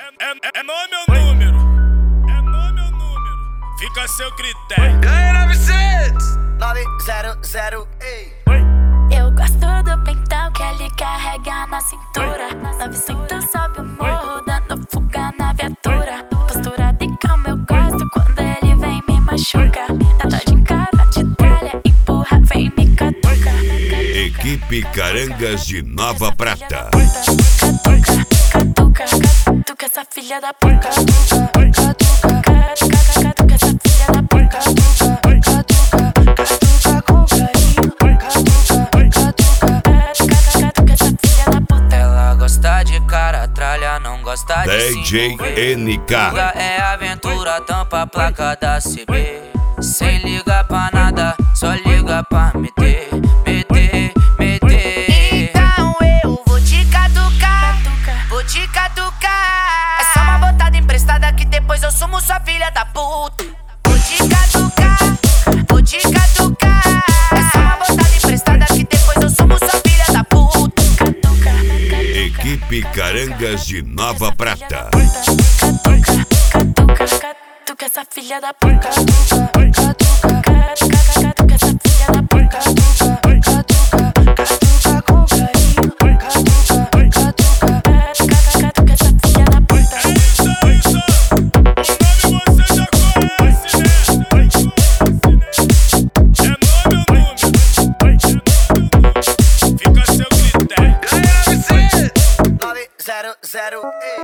É nome ou número? É nome ou número? Fica a seu critério. Ganha 900 900, ei. Eu gosto do pentão que ele carrega na cintura. 900 sobe o morro, dando fuga na viatura. Postura de calma eu gosto quando ele vem me machuca. Nada de cara de tralha, empurra, vem me catuca. Equipe Carangas de Nova Prata. Catuca, catuca essa filha da puta. Catuca essa filha da puta. Catuca com carinho. Catuca essa filha da puta. Ela gosta de cara tralha, não gosta de DJ NK. É aventura, tampa a placa da CB. Sem ligar pra nada, só liga pra meter. Então eu vou te catucar, vou te catucar. É só uma botada emprestada que depois eu sumo sua filha da puta. Vou te catucar, vou te catucar. É só uma botada emprestada que depois eu sumo sua filha da puta. Equipe Carangas de Nova Prata. Catuca essa filha da puta. Catuca